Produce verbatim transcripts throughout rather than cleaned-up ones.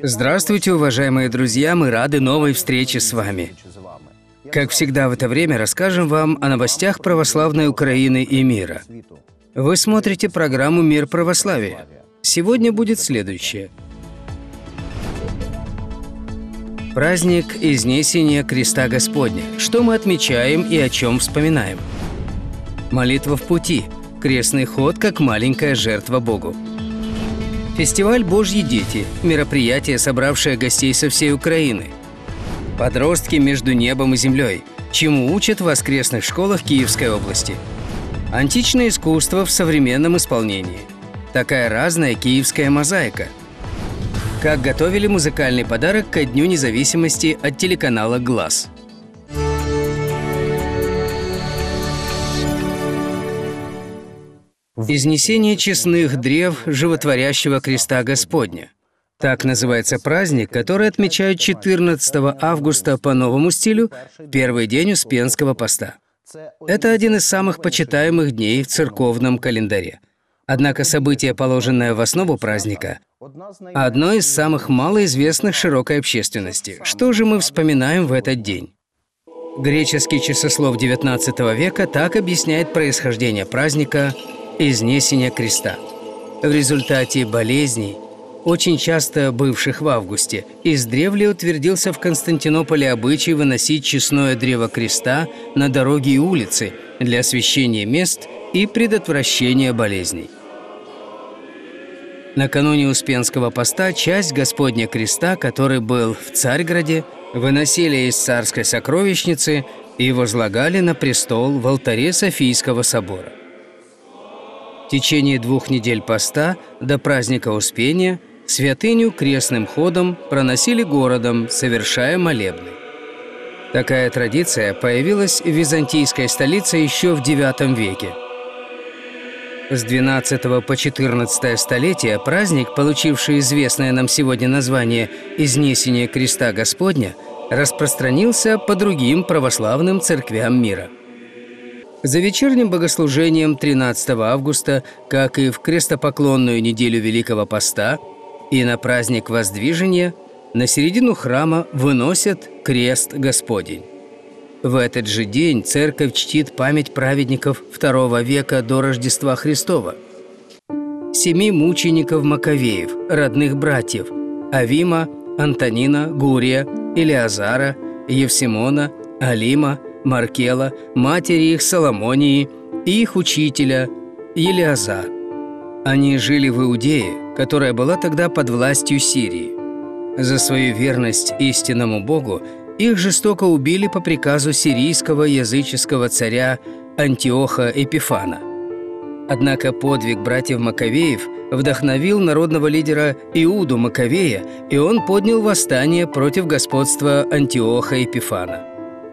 Здравствуйте, уважаемые друзья, мы рады новой встрече с вами. Как всегда в это время расскажем вам о новостях православной Украины и мира. Вы смотрите программу «Мир православия». Сегодня будет следующее. Праздник Изнесения Креста Господня. Что мы отмечаем и о чем вспоминаем? Молитва в пути. Крестный ход как маленькая жертва Богу. Фестиваль «Божьи дети» – мероприятие, собравшее гостей со всей Украины. Подростки между небом и землей, чему учат в воскресных школах Киевской области. Античное искусство в современном исполнении. Такая разная киевская мозаика. Как готовили музыкальный подарок ко Дню независимости от телеканала «Глас». Изнесение честных древ животворящего креста Господня. Так называется праздник, который отмечают четырнадцатого августа по новому стилю, первый день Успенского поста. Это один из самых почитаемых дней в церковном календаре. Однако событие, положенное в основу праздника, одно из самых малоизвестных широкой общественности. Что же мы вспоминаем в этот день? Греческий часослов девятнадцатого века так объясняет происхождение праздника Изнесения креста. В результате болезней, очень часто бывших в августе, издревле утвердился в Константинополе обычай выносить честное древо креста на дороги и улицы для освящения мест и предотвращения болезней. Накануне Успенского поста часть Господня креста, который был в Царьграде, выносили из царской сокровищницы и возлагали на престол в алтаре Софийского собора. В течение двух недель поста до праздника Успения святыню крестным ходом проносили городом, совершая молебны. Такая традиция появилась в византийской столице еще в девятом веке. С двенадцатого по четырнадцатое столетие праздник, получивший известное нам сегодня название «Изнесение креста Господня», распространился по другим православным церквям мира. За вечерним богослужением тринадцатого августа, как и в крестопоклонную неделю Великого Поста и на праздник Воздвижения, на середину храма выносят крест Господень. В этот же день церковь чтит память праведников второго века до Рождества Христова. Семи мучеников Маковеев, родных братьев – Авима, Антонина, Гурия, Илиазара, Евсимона, Алима, Маркела, матери их Соломонии и их учителя Елиазар. Они жили в Иудее, которая была тогда под властью Сирии. За свою верность истинному Богу их жестоко убили по приказу сирийского языческого царя Антиоха Эпифана. Однако подвиг братьев Маковеев вдохновил народного лидера Иуду Маковея, и он поднял восстание против господства Антиоха Эпифана.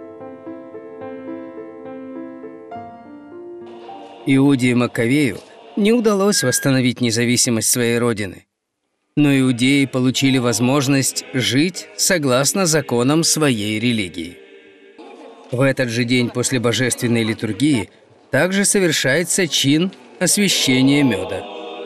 Иуде Маковею не удалось восстановить независимость своей родины. Но иудеи получили возможность жить согласно законам своей религии. В этот же день после божественной литургии также совершается чин освящения меда.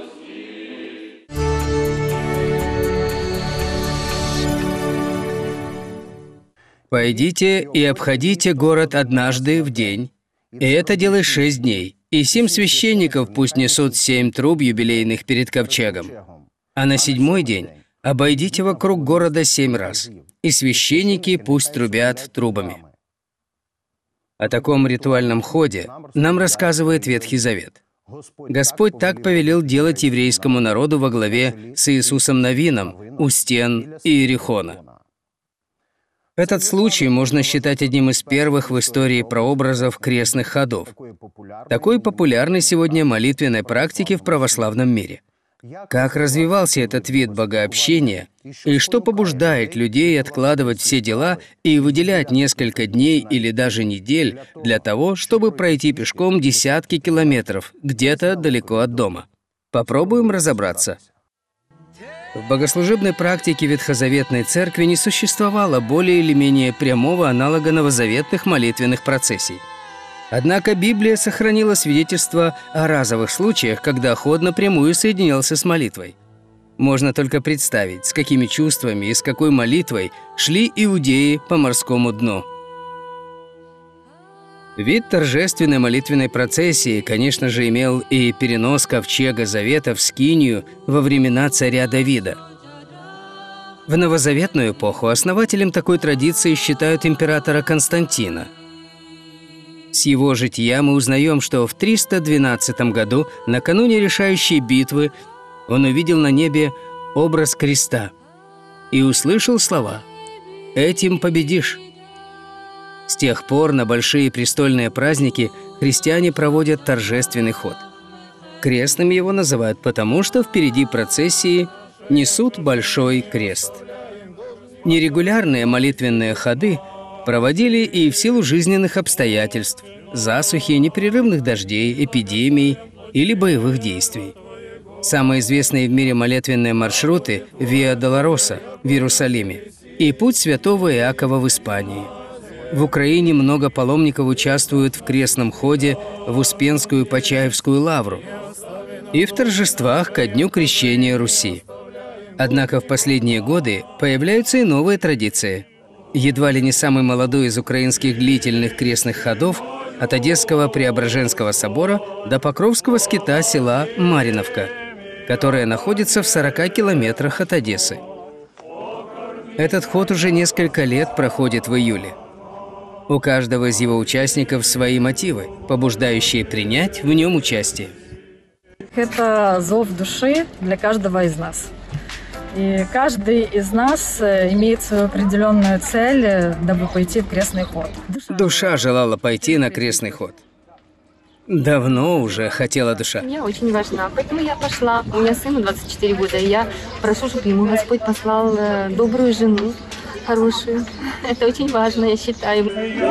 «Пойдите и обходите город однажды в день, и это делай шесть дней, и семь священников пусть несут семь труб юбилейных перед ковчегом. А на седьмой день обойдите вокруг города семь раз, и священники пусть трубят трубами». О таком ритуальном ходе нам рассказывает Ветхий Завет. Господь так повелел делать еврейскому народу во главе с Иисусом Навином у стен Иерихона. Этот случай можно считать одним из первых в истории прообразов крестных ходов, такой популярной сегодня молитвенной практики в православном мире. Как развивался этот вид богообщения, и что побуждает людей откладывать все дела и выделять несколько дней или даже недель для того, чтобы пройти пешком десятки километров где-то далеко от дома? Попробуем разобраться. В богослужебной практике Ветхозаветной Церкви не существовало более или менее прямого аналога новозаветных молитвенных процессий. Однако Библия сохранила свидетельство о разовых случаях, когда ход напрямую соединялся с молитвой. Можно только представить, с какими чувствами и с какой молитвой шли иудеи по морскому дну. Вид торжественной молитвенной процессии, конечно же, имел и перенос ковчега Завета в Скинию во времена царя Давида. В новозаветную эпоху основателем такой традиции считают императора Константина. С его жития мы узнаем, что в триста двенадцатом году, накануне решающей битвы, он увидел на небе образ креста и услышал слова «Этим победишь». С тех пор на большие престольные праздники христиане проводят торжественный ход. Крестным его называют потому, что впереди процессии несут большой крест. Нерегулярные молитвенные ходы проводили и в силу жизненных обстоятельств, засухи, непрерывных дождей, эпидемий или боевых действий. Самые известные в мире молитвенные маршруты – Виа Долороса в Иерусалиме и Путь Святого Иакова в Испании. В Украине много паломников участвуют в крестном ходе в Успенскую Почаевскую лавру и в торжествах ко дню крещения Руси. Однако в последние годы появляются и новые традиции. Едва ли не самый молодой из украинских длительных крестных ходов от Одесского Преображенского собора до Покровского скита села Мариновка, которое находится в сорока километрах от Одессы. Этот ход уже несколько лет проходит в июле. У каждого из его участников свои мотивы, побуждающие принять в нем участие. Это зов души для каждого из нас. И каждый из нас имеет свою определенную цель, дабы пойти в крестный ход. Душа желала пойти на крестный ход. Давно уже хотела душа. Мне очень важна, поэтому я пошла. У меня сыну двадцать четыре года, и я прошу, чтобы ему Господь послал добрую жену, хорошую. Это очень важно, я считаю.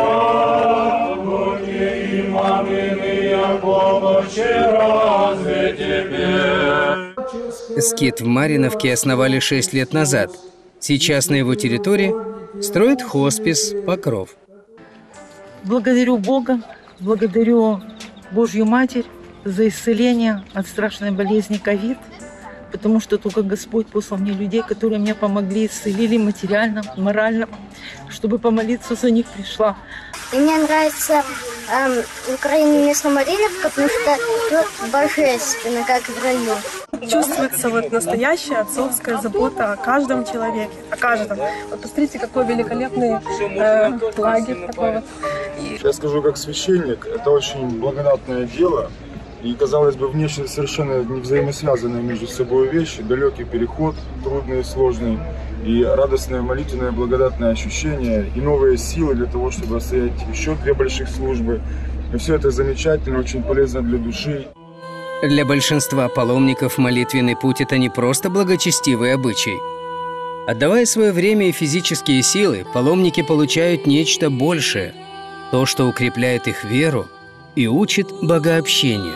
Скит в Мариновке основали шесть лет назад. Сейчас на его территории строят хоспис «Покров». Благодарю Бога, благодарю Божью Матерь за исцеление от страшной болезни ковид, потому что только Господь послал мне людей, которые мне помогли, исцелили материально, морально, чтобы помолиться за них пришла. Мне нравится э, в Украине место Мариновка, потому что тут божественно, как в раю. Чувствуется вот настоящая отцовская забота о каждом человеке, о каждом. Вот посмотрите, какой великолепный э, лагерь такой вот. И... Я скажу, как священник, это очень благодатное дело. И, казалось бы, внешне совершенно не взаимосвязанные между собой вещи. Далекий переход, трудный и сложный, и радостное молитвенное благодатное ощущение, и новые силы для того, чтобы отстоять еще две больших службы. И все это замечательно, очень полезно для души. Для большинства паломников молитвенный путь – это не просто благочестивый обычай. Отдавая свое время и физические силы, паломники получают нечто большее – то, что укрепляет их веру и учит богообщению.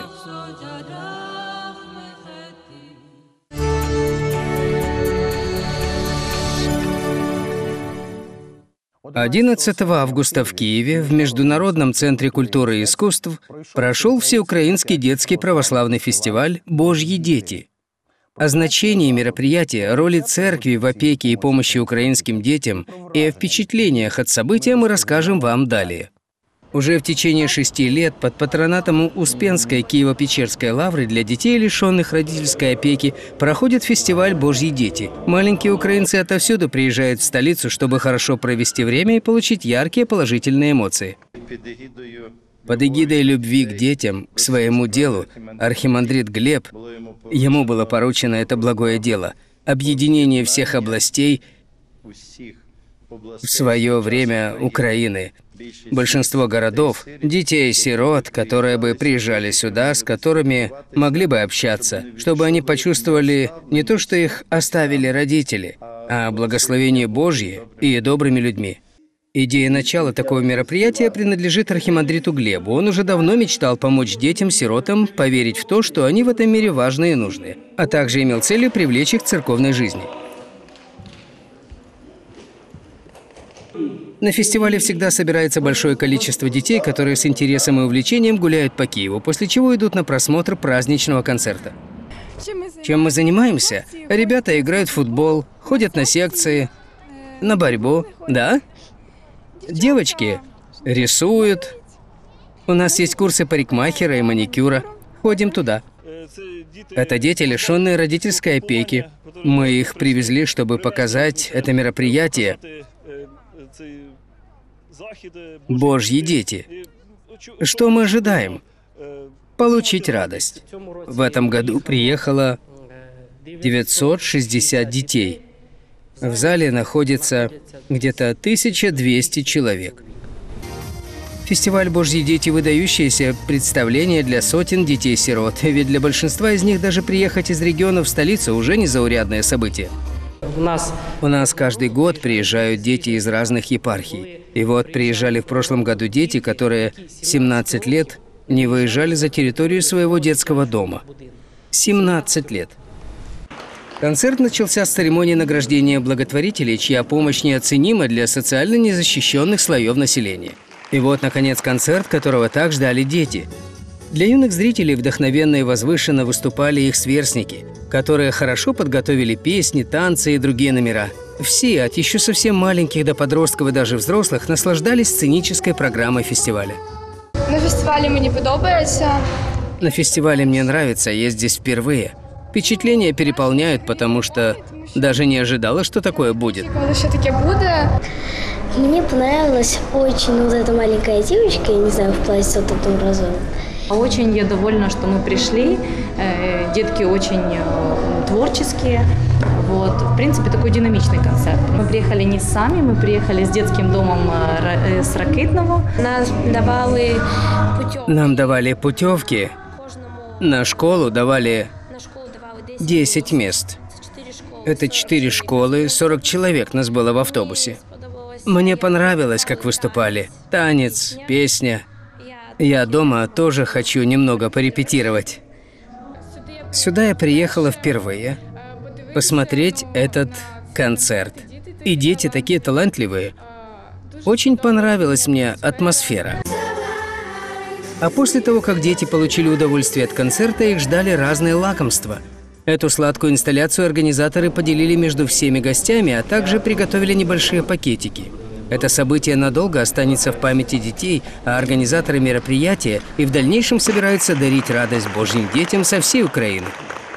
одиннадцатого августа в Киеве в Международном центре культуры и искусств прошел всеукраинский детский православный фестиваль «Божьи дети». О значении мероприятия, роли церкви в опеке и помощи украинским детям и о впечатлениях от события мы расскажем вам далее. Уже в течение шести лет под патронатом Успенской Киево-Печерской лавры для детей, лишенных родительской опеки, проходит фестиваль «Божьи дети». Маленькие украинцы отовсюду приезжают в столицу, чтобы хорошо провести время и получить яркие положительные эмоции. Под эгидой любви к детям, к своему делу, архимандрит Глеб, ему было поручено это благое дело – объединение всех областей в свое время Украины. Большинство городов, детей-сирот, которые бы приезжали сюда, с которыми могли бы общаться, чтобы они почувствовали не то, что их оставили родители, а благословение Божье и добрыми людьми. Идея начала такого мероприятия принадлежит архимандриту Глебу. Он уже давно мечтал помочь детям-сиротам поверить в то, что они в этом мире важны и нужны, а также имел целью привлечь их к церковной жизни. На фестивале всегда собирается большое количество детей, которые с интересом и увлечением гуляют по Киеву, после чего идут на просмотр праздничного концерта. Чем мы занимаемся? Ребята играют в футбол, ходят на секции, на борьбу, да? Девочки рисуют. У нас есть курсы парикмахера и маникюра. Ходим туда. Это дети, лишенные родительской опеки. Мы их привезли, чтобы показать это мероприятие. Божьи дети. Что мы ожидаем? Получить радость. В этом году приехало девятьсот шестьдесят детей. В зале находится где-то тысяча двести человек. Фестиваль «Божьи дети» – выдающееся представление для сотен детей-сирот, ведь для большинства из них даже приехать из региона в столицу уже незаурядное событие. У нас... У нас каждый год приезжают дети из разных епархий. И вот приезжали в прошлом году дети, которые семнадцать лет не выезжали за территорию своего детского дома. семнадцать лет. Концерт начался с церемонии награждения благотворителей, чья помощь неоценима для социально незащищенных слоев населения. И вот, наконец, концерт, которого так ждали дети. Для юных зрителей вдохновенно и возвышенно выступали их сверстники, которые хорошо подготовили песни, танцы и другие номера. Все, от еще совсем маленьких до подростков и даже взрослых, наслаждались сценической программой фестиваля. На фестивале мне подобается. На фестивале мне нравится, я здесь впервые. Впечатления переполняют, потому что даже не ожидала, что такое будет. Все-таки буде. Мне понравилась очень вот эта маленькая девочка, я не знаю, в платье вот таком розовом. Очень я довольна, что мы пришли. Детки очень творческие. Вот. В принципе, такой динамичный концерт. Мы приехали не сами, мы приехали с детским домом с Ракитного. Нас давали путевки. Нам давали путевки. На школу давали десять мест. Это четыре школы, сорок человек нас было в автобусе. Мне понравилось, как выступали. Танец, песня. Я дома тоже хочу немного порепетировать. Сюда я приехала впервые посмотреть этот концерт. И дети такие талантливые. Очень понравилась мне атмосфера. А после того, как дети получили удовольствие от концерта, их ждали разные лакомства. Эту сладкую инсталляцию организаторы поделили между всеми гостями, а также приготовили небольшие пакетики. Это событие надолго останется в памяти детей, а организаторы мероприятия и в дальнейшем собираются дарить радость Божьим детям со всей Украины.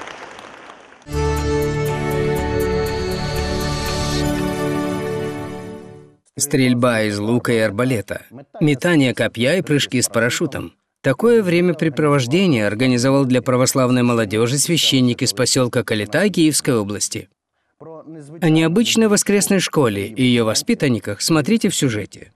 Стрельба из лука и арбалета, метание копья и прыжки с парашютом. Такое времяпрепровождение организовал для православной молодежи священник из поселка Калита Киевской области. О необычной воскресной школе и ее воспитанниках смотрите в сюжете.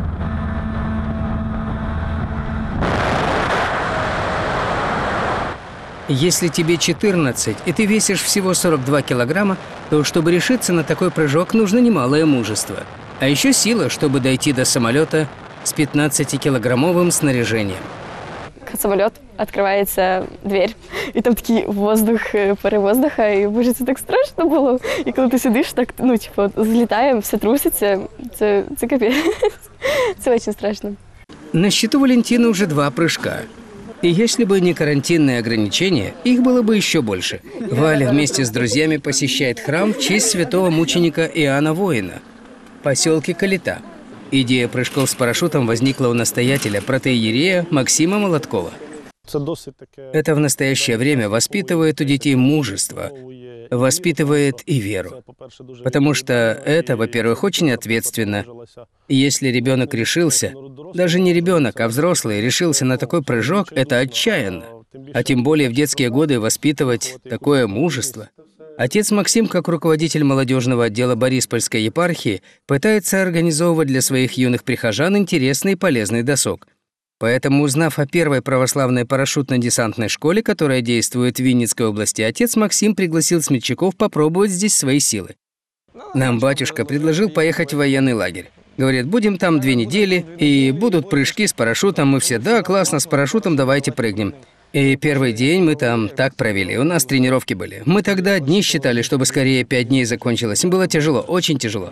Если тебе четырнадцать и ты весишь всего сорок два килограмма, то чтобы решиться на такой прыжок, нужно немалое мужество. А еще сила, чтобы дойти до самолета с пятнадцатикилограммовым снаряжением. Самолет, открывается дверь, и там такий воздух, пари воздуха, і, боже, це так страшно було. І коли ти сидиш, так, ну, типу, злітає, все труситься, це, це капець. Це очень страшно. На счету Валентины уже два прыжка. И если бы не карантинные ограничения, их было бы еще больше. Валя вместе с друзьями посещает храм в честь святого мученика Иоанна Воина в поселке Калита. Идея прыжков с парашютом возникла у настоятеля протоиерея Максима Молоткова. Это в настоящее время воспитывает у детей мужество, воспитывает и веру. Потому что это, во-первых, очень ответственно. Если ребенок решился, даже не ребенок, а взрослый решился на такой прыжок, это отчаянно. А тем более в детские годы воспитывать такое мужество. Отец Максим, как руководитель молодежного отдела Бориспольской епархии, пытается организовывать для своих юных прихожан интересный и полезный досуг. Поэтому, узнав о первой православной парашютно-десантной школе, которая действует в Винницкой области, отец Максим пригласил смельчаков попробовать здесь свои силы. Нам батюшка предложил поехать в военный лагерь. Говорит, будем там две недели, и будут прыжки с парашютом. Мы все, да, классно, с парашютом, давайте прыгнем. И первый день мы там так провели, у нас тренировки были. Мы тогда дни считали, чтобы скорее пять дней закончилось. Было тяжело, очень тяжело.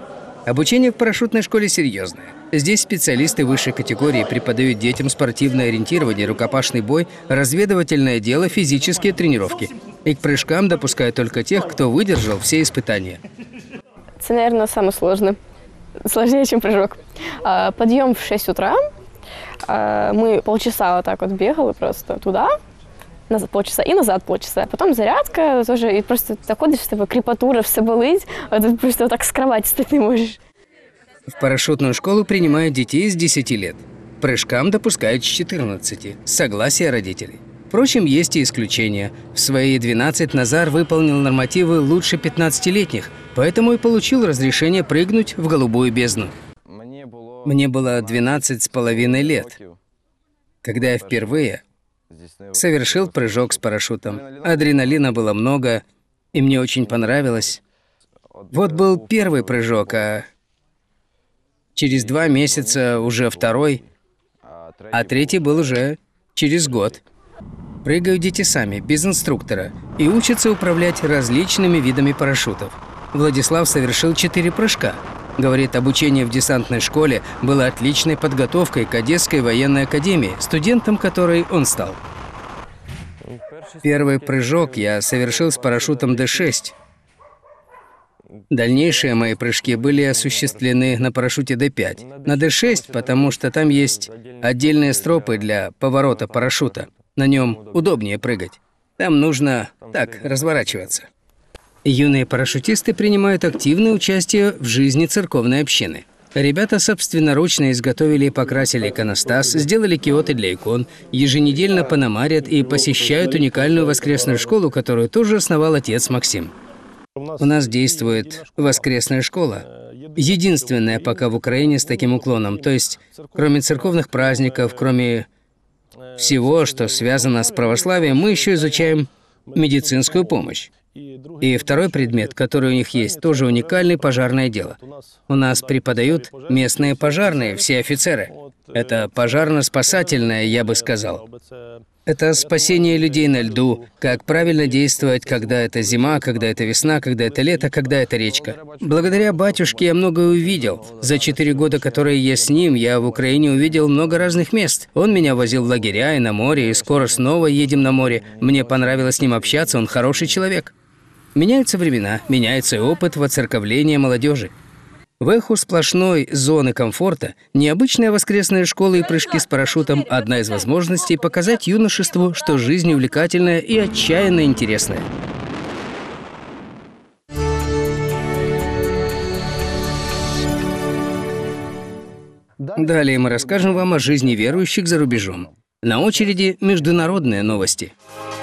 Обучение в парашютной школе серьезное. Здесь специалисты высшей категории преподают детям спортивное ориентирование, рукопашный бой, разведывательное дело, физические тренировки. И к прыжкам допускают только тех, кто выдержал все испытания. Это, наверное, самое сложное. Сложнее, чем прыжок. Подъем в шесть утра. Мы полчаса вот так вот бегали просто туда, назад полчаса и назад полчаса. Потом зарядка тоже, и просто заходишь, чтобы крепатура, все болить, а ты просто вот так с кровати встать не можешь. В парашютную школу принимают детей с десяти лет. Прыжкам допускают с четырнадцати, с согласия родителей. Впрочем, есть и исключения. В свои двенадцать Назар выполнил нормативы лучше пятнадцатилетних, поэтому и получил разрешение прыгнуть в голубую бездну. Мне было двенадцать с половиной лет, когда я впервые совершил прыжок с парашютом. Адреналина было много, и мне очень понравилось. Вот был первый прыжок, а через два месяца уже второй, а третий был уже через год. Прыгают дети сами, без инструктора, и учатся управлять различными видами парашютов. Владислав совершил четыре прыжка. Говорит, обучение в десантной школе было отличной подготовкой к Одесской военной академии, студентом которой он стал. Первый прыжок я совершил с парашютом Д шесть. Дальнейшие мои прыжки были осуществлены на парашюте Д пять. На Д шесть, потому что там есть отдельные стропы для поворота парашюта. На нем удобнее прыгать. Там нужно так разворачиваться. Юные парашютисты принимают активное участие в жизни церковной общины. Ребята собственноручно изготовили и покрасили иконостас, сделали киоты для икон, еженедельно пономарят и посещают уникальную воскресную школу, которую тоже основал отец Максим. У нас действует воскресная школа. Единственная пока в Украине с таким уклоном. То есть, кроме церковных праздников, кроме всего, что связано с православием, мы еще изучаем медицинскую помощь. И второй предмет, который у них есть, тоже уникальный — пожарное дело. У нас преподают местные пожарные, все офицеры. Это пожарно-спасательное, я бы сказал. Это спасение людей на льду, как правильно действовать, когда это зима, когда это весна, когда это лето, когда это речка. Благодаря батюшке я многое увидел. За четыре года, которые я с ним, я в Украине увидел много разных мест. Он меня возил в лагеря и на море, и скоро снова едем на море. Мне понравилось с ним общаться, он хороший человек. Меняются времена, меняется и опыт воцерковления молодежи. В эху сплошной зоны комфорта необычная воскресная школа и прыжки с парашютом – одна из возможностей показать юношеству, что жизнь увлекательная и отчаянно интересная. Далее мы расскажем вам о жизни верующих за рубежом. На очереди международные новости.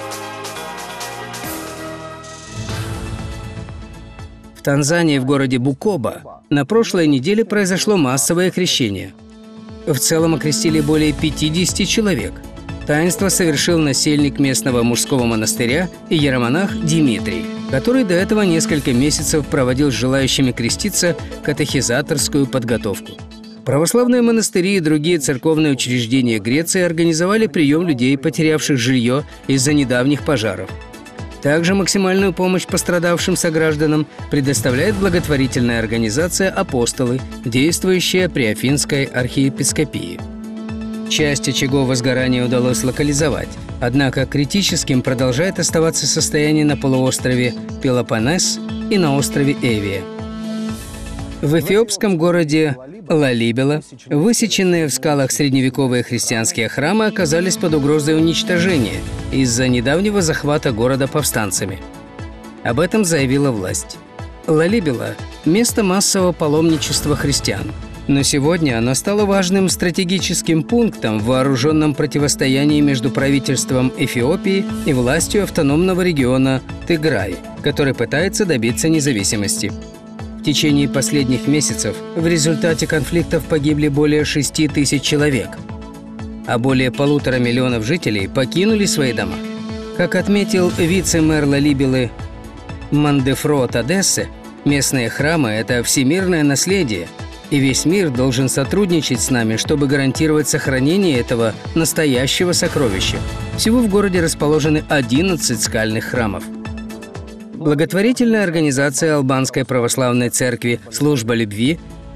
В Танзании, в городе Букоба, на прошлой неделе произошло массовое крещение. В целом окрестили более пятидесяти человек. Таинство совершил насельник местного мужского монастыря и иеромонах Димитрий, который до этого несколько месяцев проводил с желающими креститься катехизаторскую подготовку. Православные монастыри и другие церковные учреждения Греции организовали прием людей, потерявших жилье из-за недавних пожаров. Также максимальную помощь пострадавшим согражданам предоставляет благотворительная организация «Апостолы», действующая при Афинской архиепископии. Часть очагов возгорания удалось локализовать, однако критическим продолжает оставаться состояние на полуострове Пелопоннес и на острове Эвия. В эфиопском городе Лалибела высеченные в скалах средневековые христианские храмы оказались под угрозой уничтожения из-за недавнего захвата города повстанцами. Об этом заявила власть. Лалибела – место массового паломничества христиан. Но сегодня оно стало важным стратегическим пунктом в вооруженном противостоянии между правительством Эфиопии и властью автономного региона Тиграй, который пытается добиться независимости. В течение последних месяцев в результате конфликтов погибли более шести тысяч человек, а более полутора миллионов жителей покинули свои дома. Как отметил вице-мэр Лалибелы Мандефро Тадессе, местные храмы – это всемирное наследие, и весь мир должен сотрудничать с нами, чтобы гарантировать сохранение этого настоящего сокровища. Всего в городе расположены одиннадцать скальных храмов. Благотворительная организация Албанской православной церкви «Служба любви»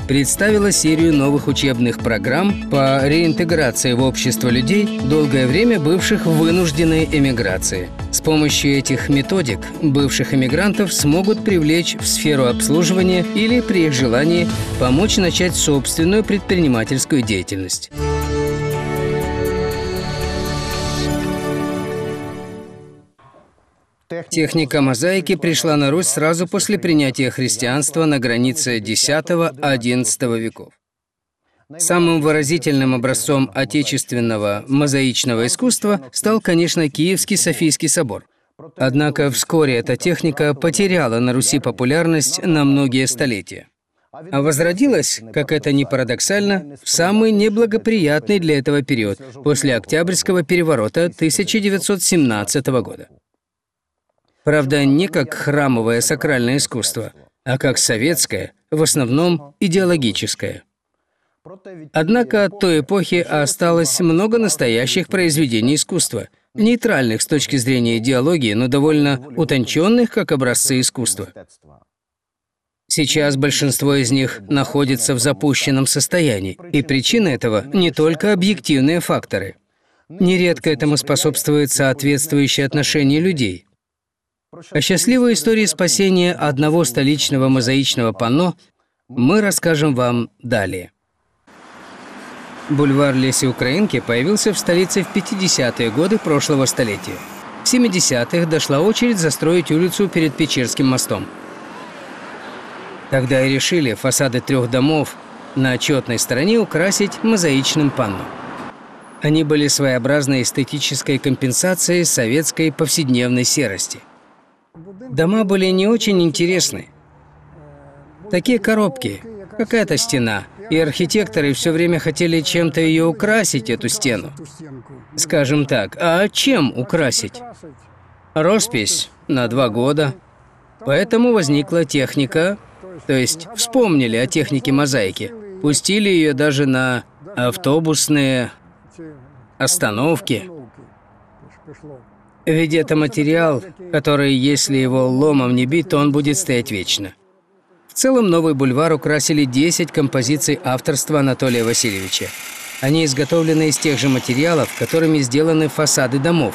представила серию новых учебных программ по реинтеграции в общество людей, долгое время бывших в вынужденной эмиграции. С помощью этих методик бывших эмигрантов смогут привлечь в сферу обслуживания или, при их желании, помочь начать собственную предпринимательскую деятельность. Техника мозаики пришла на Русь сразу после принятия христианства на границе десятого-одиннадцатого веков. Самым выразительным образцом отечественного мозаичного искусства стал, конечно, Киевский Софийский собор. Однако вскоре эта техника потеряла на Руси популярность на многие столетия. А возродилась, как это ни парадоксально, в самый неблагоприятный для этого период, после Октябрьского переворота тысяча девятьсот семнадцатого года. Правда, не как храмовое сакральное искусство, а как советское, в основном идеологическое. Однако от той эпохи осталось много настоящих произведений искусства, нейтральных с точки зрения идеологии, но довольно утонченных как образцы искусства. Сейчас большинство из них находится в запущенном состоянии, и причина этого не только объективные факторы. Нередко этому способствует соответствующее отношение людей. О счастливой истории спасения одного столичного мозаичного панно мы расскажем вам далее. Бульвар Лесі Українки появился в столице в пятидесятые годы прошлого столетия. В семидесятых дошла очередь застроить улицу перед Печерским мостом. Тогда и решили фасады трех домов на отчетной стороне украсить мозаичным панно. Они были своеобразной эстетической компенсацией советской повседневной серости. Дома были не очень интересны. Такие коробки, какая-то стена, и архитекторы все время хотели чем-то ее украсить, эту стену. Скажем так, а чем украсить? Роспись на два года. Поэтому возникла техника, то есть вспомнили о технике мозаики, пустили ее даже на автобусные остановки. Ведь это материал, который, если его ломом не бить, то он будет стоять вечно. В целом, новый бульвар украсили десять композиций авторства Анатолия Васильевича. Они изготовлены из тех же материалов, которыми сделаны фасады домов.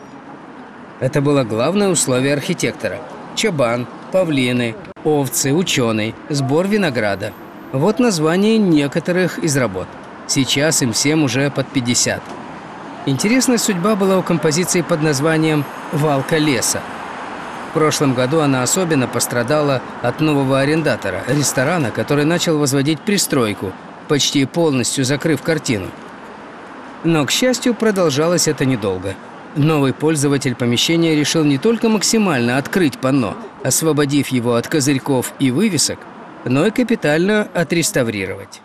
Это было главное условие архитектора. Чабан, павлины, овцы, ученый, сбор винограда. Вот название некоторых из работ. Сейчас им всем уже под пятьдесят. Интересная судьба была у композиции под названием «Валка леса». В прошлом году она особенно пострадала от нового арендатора, ресторана, который начал возводить пристройку, почти полностью закрыв картину. Но, к счастью, продолжалось это недолго. Новый пользователь помещения решил не только максимально открыть панно, освободив его от козырьков и вывесок, но и капитально отреставрировать.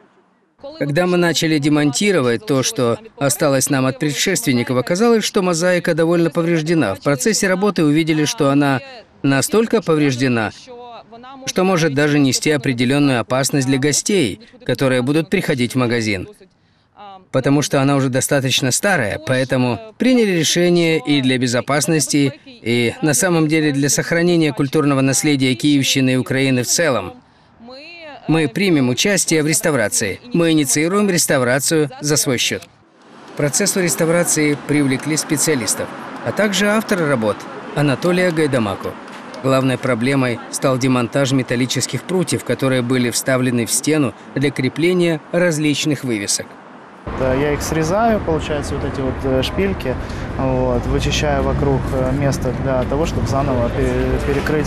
Когда мы начали демонтировать то, что осталось нам от предшественников, оказалось, что мозаика довольно повреждена. В процессе работы увидели, что она настолько повреждена, что может даже нести определенную опасность для гостей, которые будут приходить в магазин. Потому что она уже достаточно старая, поэтому приняли решение и для безопасности, и на самом деле для сохранения культурного наследия Киевщины и Украины в целом. Мы примем участие в реставрации. Мы инициируем реставрацию за свой счет. К процессу реставрации привлекли специалистов, а также автора работ Анатолия Гайдамаку. Главной проблемой стал демонтаж металлических прутьев, которые были вставлены в стену для крепления различных вывесок. Я их срезаю, получается, вот эти вот шпильки, вот, вычищаю вокруг места для того, чтобы заново перекрыть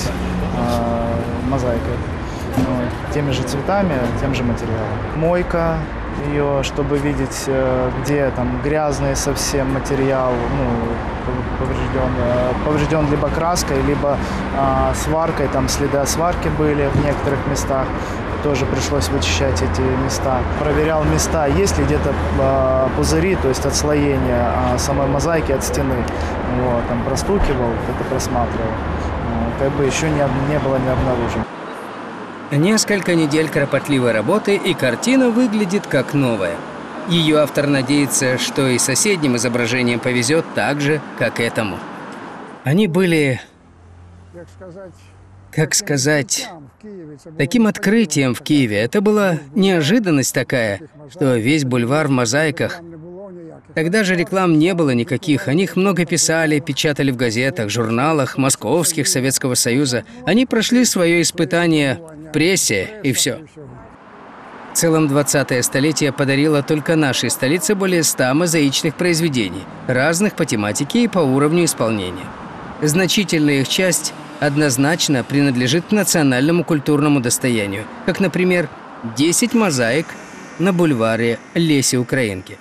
э, мозаикой. Ну, теми же цветами, тем же материалом. Мойка ее, чтобы видеть, где там грязный совсем материал, ну, поврежден, поврежден либо краской, либо а, сваркой, там следы сварки были в некоторых местах. Тоже пришлось вычищать эти места. Проверял места, есть ли где-то а, пузыри, то есть отслоение а, самой мозаики от стены. Вот, там простукивал, это просматривал. Вот, как бы еще не, не было не обнаружено. Несколько недель кропотливой работы, и картина выглядит как новая. Ее автор надеется, что и соседним изображениям повезет так же, как этому. Они были как сказать, таким открытием в Киеве. Это была неожиданность такая, что весь бульвар в мозаиках. Тогда же реклам не было никаких. О них много писали, печатали в газетах, журналах, московских, Советского Союза. Они прошли свое испытание в прессе, и все. В целом, двадцатое столетие подарило только нашей столице более ста мозаичных произведений, разных по тематике и по уровню исполнения. Значительная их часть однозначно принадлежит к национальному культурному достоянию, как, например, десять мозаик на бульваре Леси Украинки.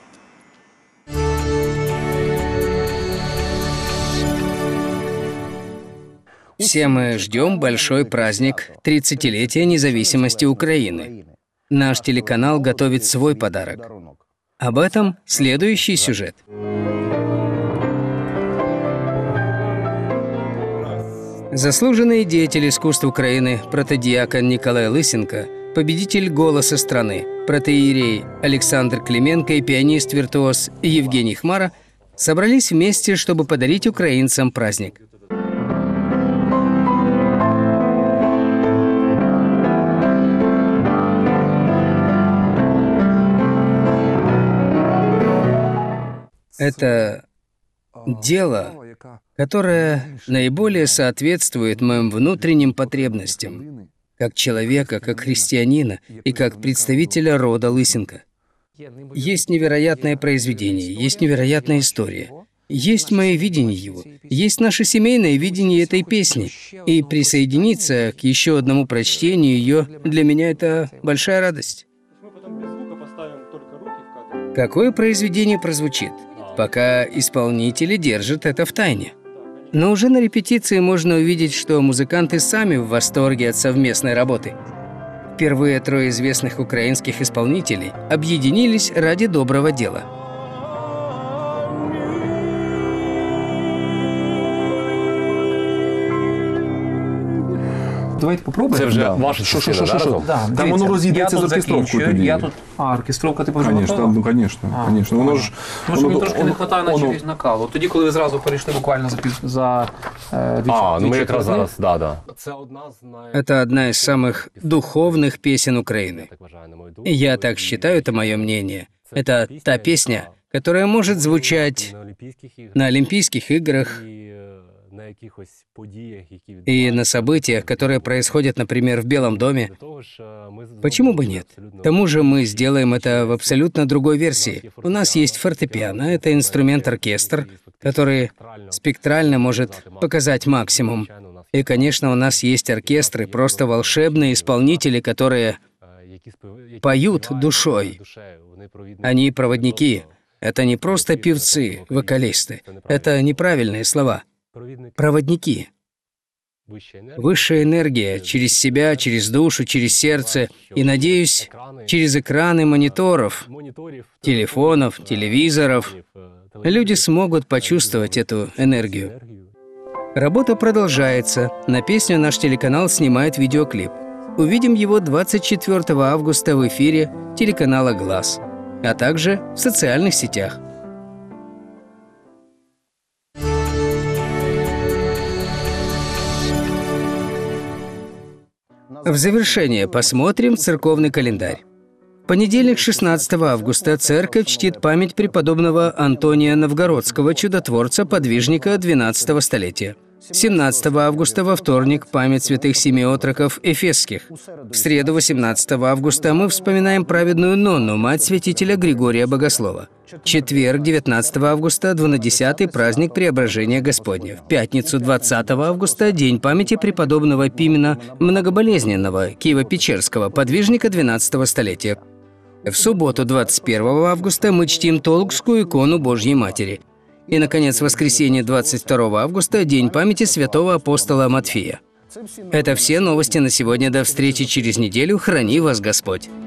Все мы ждем большой праздник тридцатилетия независимости Украины. Наш телеканал готовит свой подарок. Об этом следующий сюжет. Заслуженный деятель искусств Украины, протодиакон Николай Лысенко, победитель «Голоса страны», протоиерей Александр Клименко и пианист-виртуоз Евгений Хмара собрались вместе, чтобы подарить украинцам праздник. Это дело, которое наиболее соответствует моим внутренним потребностям, как человека, как христианина и как представителя рода Лысенко. Есть невероятное произведение, есть невероятная история, есть мое видение его, есть наше семейное видение этой песни, и присоединиться к еще одному прочтению ее для меня это большая радость. Какое произведение прозвучит? Пока исполнители держат это в тайне. Но уже на репетиции можно увидеть, что музыканты сами в восторге от совместной работы. Впервые трое известных украинских исполнителей объединились ради доброго дела. Давайте попробуємо. Це вже да. ваша Що, частина, що, що, да, що? разом? Да, Там дивіться, воно розійдеться я з тут оркестровкою закінчую, тоді. Я тут... А, оркестровка ти вже Конечно, готова? ну, конечно, конечно. Воно ж... Тому що воно- мені трошки не воно- вистачає наче воно- від накалу. Тоді, коли ви зразу перейшли буквально за, пів- за е, дві, А, ну дві ми якраз четверти. зараз, да, да. Это одна из самых духовных песен Украины. И я так считаю, это мое мнение. Это та песня, которая может звучать на Олимпийских играх и на событиях, которые происходят, например, в Белом доме. Почему бы нет? К тому же мы сделаем это в абсолютно другой версии. У нас есть фортепиано, это инструмент-оркестр, который спектрально может показать максимум. И, конечно, у нас есть оркестры, просто волшебные исполнители, которые поют душой. Они проводники. Это не просто певцы, вокалисты. Это неправильные слова. Проводники. Высшая энергия через себя, через душу, через сердце и, надеюсь, через экраны мониторов, телефонов, телевизоров. Люди смогут почувствовать эту энергию. Работа продолжается. На песню наш телеканал снимает видеоклип. Увидим его двадцать четвёртого августа в эфире телеканала «Глаз», а также в социальных сетях. В завершение посмотрим церковный календарь. В понедельник, шестнадцатого августа, церковь чтит память преподобного Антония Новгородского, чудотворца, подвижника двенадцатого столетия. семнадцатого августа, во вторник, память святых семи отроков Эфесских. В среду, восемнадцатого августа, мы вспоминаем праведную Нонну, мать святителя Григория Богослова. Четверг, девятнадцатого августа, двунадесятый праздник Преображения Господня. В пятницу, двадцатого августа, день памяти преподобного Пимена Многоболезненного, Киево-Печерского, подвижника двенадцатого столетия. В субботу, двадцать первого августа, мы чтим Толкскую икону Божьей Матери. И, наконец, в воскресенье, двадцать второго августа, день памяти святого апостола Матфея. Это все новости на сегодня. До встречи через неделю. Храни вас Господь!